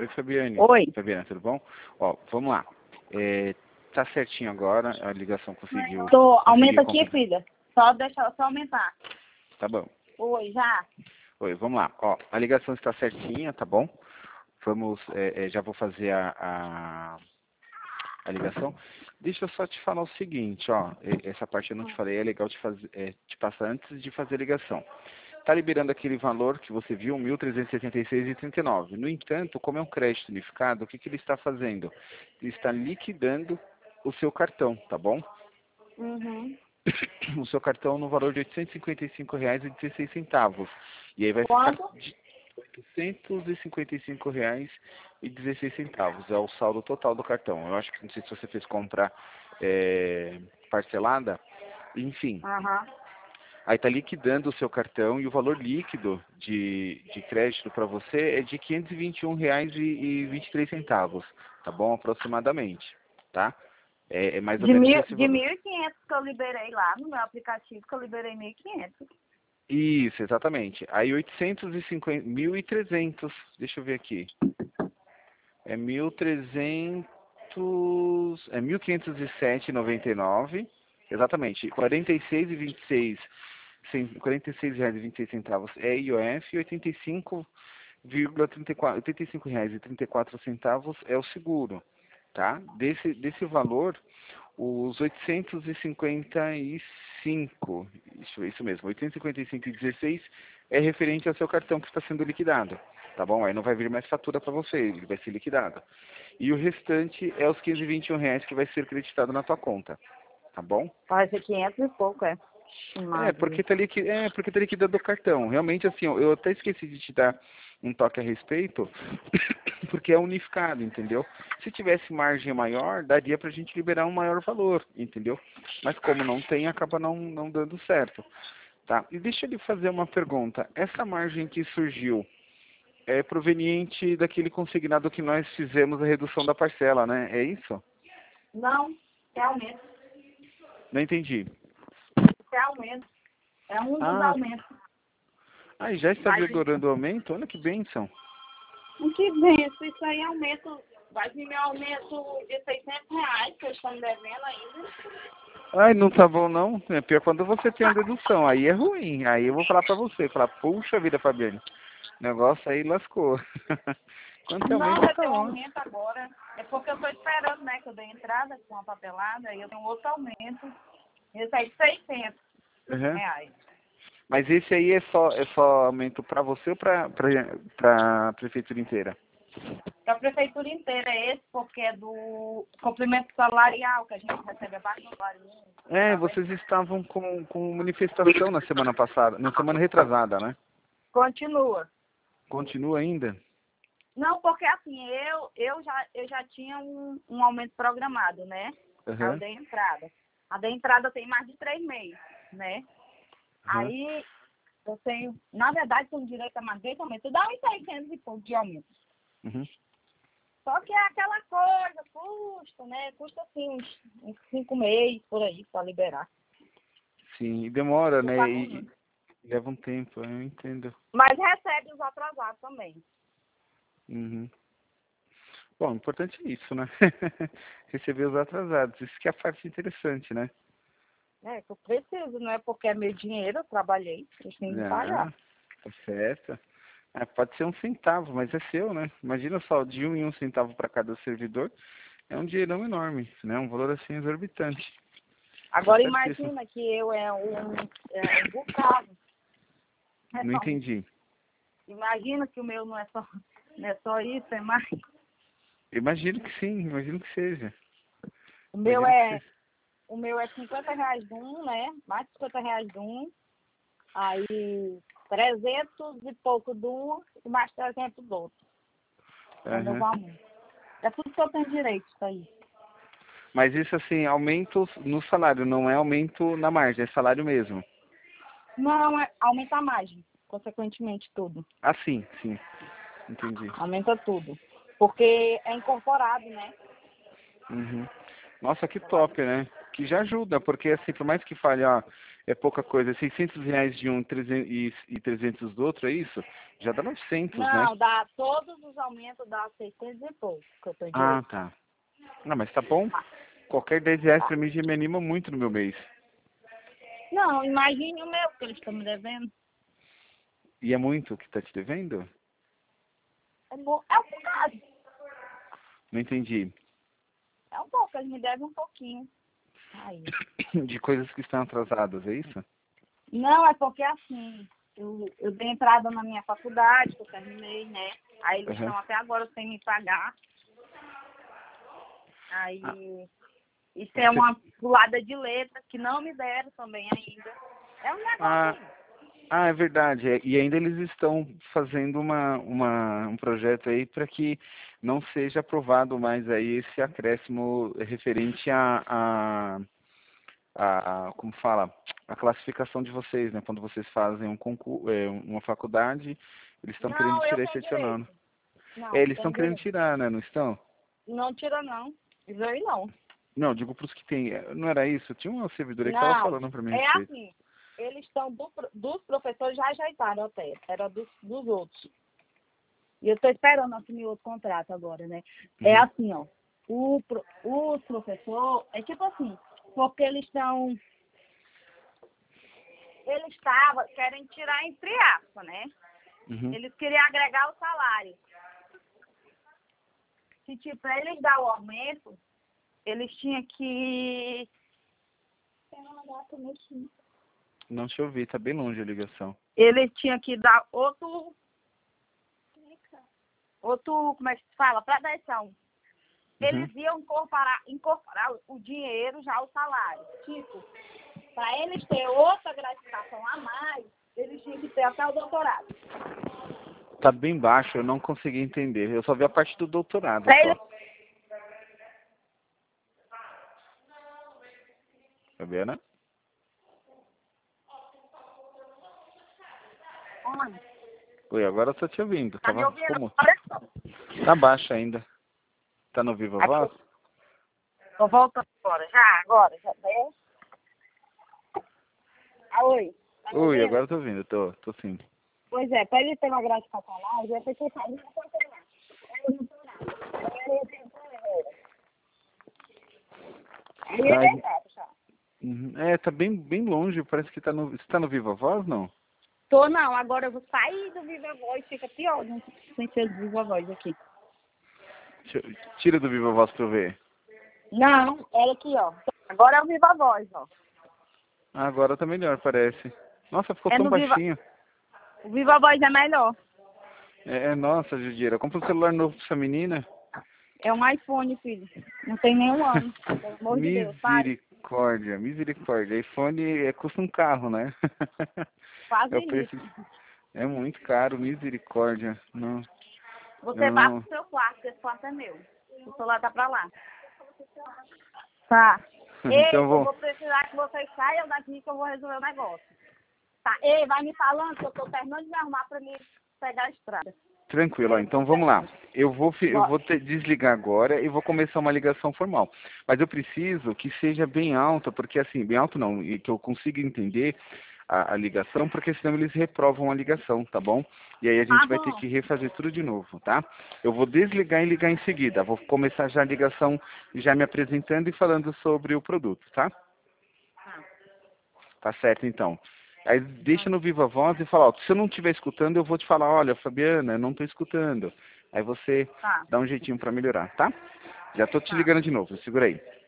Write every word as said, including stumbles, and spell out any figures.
Oi, Fabiane. Oi. Fabiana, tudo bom? Ó, vamos lá. É, tá certinho agora, a ligação conseguiu... Tô, conseguiu aumenta aqui, completar. filha. Só deixa, só aumentar. Tá bom. Oi, já. Oi, vamos lá. Ó, a ligação está certinha, tá bom? Vamos, é, é, já vou fazer a, a, a ligação. Deixa eu só te falar o seguinte, ó. e- Essa parte eu não te falei, é legal te, fazer, é, te passar antes de fazer a ligação. Está liberando aquele valor que você viu, mil trezentos e setenta e seis vírgula trinta e nove. No entanto, como é um crédito unificado, o que, que ele está fazendo? Ele está liquidando o seu cartão, tá bom? Uhum. O seu cartão no valor de oitocentos e cinquenta e cinco reais e dezesseis centavos. E aí vai ficar Quanto? de oitocentos e cinquenta e cinco reais e dezesseis centavos. É o saldo total do cartão. Eu acho que não sei se você fez compra é, parcelada. Enfim, Aham. aí está liquidando o seu cartão e o valor líquido de, de crédito para você é de quinhentos e vinte e um reais e vinte e três centavos, tá bom? Aproximadamente, tá? É, é mais ou De menos mil, esse de valor. mil e quinhentos que eu liberei lá no meu aplicativo, que eu liberei mil e quinhentos. Isso, exatamente. Aí oitocentos e cinquenta, mil e trezentos, deixa eu ver aqui. É mil e trezentos, é mil quinhentos e sete e noventa e nove, exatamente. quarenta e seis e vinte e seis, quarenta e seis reais e vinte e seis centavos é I O F e oitenta e cinco vírgula trinta e quatro, oitenta e cinco reais e trinta e quatro centavos é o seguro, tá? Desse desse valor, os oitocentos e cinquenta e cinco, isso, isso mesmo, oitocentos e cinquenta e cinco e dezesseis é referente ao seu cartão que está sendo liquidado, tá bom? Aí não vai vir mais fatura para você, ele vai ser liquidado. E o restante é os quinhentos e vinte e um reais que vai ser creditado na tua conta, tá bom? Vai ser quinhentos e pouco, é. É, porque tá liqui... é, porque tá liquidando o cartão. Realmente, assim, ó, eu até esqueci de te dar um toque a respeito, porque é unificado, entendeu? Se tivesse margem maior, daria pra gente liberar um maior valor, entendeu? Mas como não tem, acaba não, não dando certo, tá? E deixa eu lhe fazer uma pergunta. Essa margem que surgiu é proveniente daquele consignado que nós fizemos a redução da parcela, né? É isso? Não, é aumento. Não entendi. É aumento. É um dos Ah, aumentos. ah, e já está Mas vigorando o aumento? Olha que bênção. o que vem? Isso aí é aumento. Vai vir meu aumento de seiscentos reais, que eu estou me devendo ainda. Ai, não tá bom não. É pior quando você tem a dedução. Aí é ruim. Aí eu vou falar pra você. Falar, puxa vida, Fabiane. O negócio aí lascou. Quanto Não, aumento vai tá ter um bom. aumento agora. É porque eu estou esperando, né? Que eu dei entrada com a papelada e eu tenho outro aumento. Esse aí de seiscentos Uhum. reais. Mas esse aí é só, é só aumento pra você ou pra, pra, pra prefeitura inteira? Para a prefeitura inteira é esse, porque é do complemento salarial que a gente recebe abaixo do salário mínimo. É, Tá vendo? vocês estavam com, com manifestação na semana passada, na semana retrasada, né? Continua. Continua ainda? Não, porque assim, eu, eu, já, eu já tinha um, um aumento programado, né? Aí eu Uhum. dei entrada. A da entrada tem mais de três meses, né? Uhum. Aí eu tenho, na verdade, tenho direito a mais desse aumento. Dá uns seiscentos e pouco de aumento. Uhum. Só que é aquela coisa, custa, né? Custa assim uns, uns cinco meses por aí para liberar. Sim, e demora, Eu né? pago E, muito. e leva um tempo, eu entendo. Mas recebe os atrasados também. Uhum. Bom, o importante é isso, né? Receber os atrasados. Isso que é a parte interessante, né? É, que eu preciso, não é porque é meu dinheiro, eu trabalhei, eu tenho que pagar. Ah, tá certo. Ah, pode ser um centavo, mas é seu, né? Imagina só, de um em um centavo para cada servidor, é um dinheirão enorme, né? Um valor assim exorbitante. Tá Agora certíssimo. imagina que eu é um, é um bocado. É Não só- entendi. imagina que o meu não é só, não é só isso, é mais. Imagino que sim, imagino que seja. O meu Imagino que é, seja. o meu é cinquenta reais de um, né? Mais de cinquenta reais de um. Aí trezentos e pouco de um e mais trezentos do outro. É o meu Aham. valor. É tudo que eu tenho direito, isso aí. Mas isso assim, aumento no salário, não é aumento na margem, é salário mesmo. Não, é, aumenta a margem, consequentemente tudo. Ah, sim, sim. Entendi. Aumenta tudo. Porque é incorporado, né? Uhum. Nossa, que top, né? Que já ajuda, porque assim, por mais que fale, ó, É pouca coisa. seiscentos reais de um trezentos e e trezentos do outro, é isso? Já dá novecentos, né? Não, dá todos os aumentos, dá seiscentos e pouco que eu tô Ah, direito. tá. Ah, mas tá bom. Qualquer dez reais pra mim já me anima muito no meu mês. Não, imagine o meu que eles estão me devendo. E é muito que tá te devendo? É, bom, é um bocado. Não entendi. É um pouco, eles me devem um pouquinho. Aí. De coisas que estão atrasadas, é isso? Não, é porque assim, eu, eu dei entrada na minha faculdade, que eu terminei, né? Aí eles Uhum. estão até agora sem me pagar. Aí, Ah, isso é você... uma pulada de letra que não me deram também ainda. É um ah, negócio. ah, é verdade. É, e ainda eles estão fazendo uma, uma, um projeto aí para que não seja aprovado mais aí esse acréscimo referente a, a, a, a- como fala, a classificação de vocês, né? Quando vocês fazem um concurso, é, uma faculdade, eles estão querendo Não, eu tirar esse tenho adicionando. direito. É, Não, eles estão tenho querendo direito. tirar, né? Não estão? Não tira não. Isso aí não. Não, digo para os que tem. Não era isso? Tinha uma servidora que estava Não, falando para mim a é respeito. assim. Eles estão do, dos professores já ajeitaram até. Era dos, dos outros. E eu estou esperando assumir outro contrato agora, né? É Uhum. assim, ó. O, pro- os professores, é tipo assim, porque eles estão. Eles estavam, querem tirar entre aspas, né? Uhum. Eles queriam agregar o salário. Se tipo, para eles dar o aumento, eles tinham que. Não te ouvi, tá bem longe a ligação. Eles tinham que dar outro. Outro, como é que se fala? Proteção. Uhum. Eles iam incorporar, incorporar o dinheiro, já o salário. Tipo, para eles ter outra gratificação a mais, eles tinham que ter até o doutorado. Tá bem baixo, eu não consegui entender. Eu só vi a parte do doutorado Para só. eles. Fabiana? Olha, Oi, agora eu tô te ouvindo. tá me Tava ouvindo? como? Olha só. Tá baixo ainda. Tá no Viva Voz? Aqui. Tô voltando agora. Já, agora. Já deu. Ah, oi. Tá me Oi, ouvindo? agora eu tô ouvindo, tô, tô sim. Pois é, para ele ter uma gratificação a mais, eu tenho que sair do doutorado. Aí é Tá, verdade, já. uhum. É, tá bem, bem longe, parece que tá no. Você tá no Viva Voz, não? Tô não, agora eu vou sair do Viva Voz, fica pior, não sem ser do Viva Voz aqui. Deixa eu- Tira do Viva Voz pra eu ver. Não, olha aqui, ó. Agora é o Viva Voz, ó. Ah, agora tá melhor, parece. Nossa, ficou É tão no Viva... baixinho. O Viva Voz é melhor. É, é, nossa, Judira, compra um celular novo pra essa menina. É um iPhone, filho. Não tem nenhum ano. Pelo amor de Deus, pare. Misericórdia, misericórdia. iPhone é, custa um carro, né? Quase É o isso. preço. É muito caro, misericórdia. Não, Você vá não. pro seu quarto, esse quarto é meu. O celular tá pra lá. Tá. Então Ei, eu eu vou. vou precisar que vocês saiam daqui que eu vou resolver o negócio. Tá. Ei, vai me falando que eu tô terminando de me arrumar pra me pegar a estrada. Tranquilo, ó, Ei, tô então vamos lá. chegando. Eu vou, fi- eu Bora. vou te- desligar agora e vou começar uma ligação formal. Mas eu preciso que seja bem alta, porque assim, bem alto não, e que eu consiga entender a, a ligação, porque senão eles reprovam a ligação, tá bom? E aí a Tá gente vai ter bom. que refazer tudo de novo, tá? Eu vou desligar e ligar em seguida. Vou começar já a ligação, já me apresentando e falando sobre o produto, tá? Tá. Tá certo, então. Aí deixa no Viva Voz e fala, ó, se eu não estiver escutando, eu vou te falar, olha, Fabiana, eu não estou escutando. Aí você Tá. dá um jeitinho para melhorar, tá? Já tô te Tá. ligando de novo, segura aí.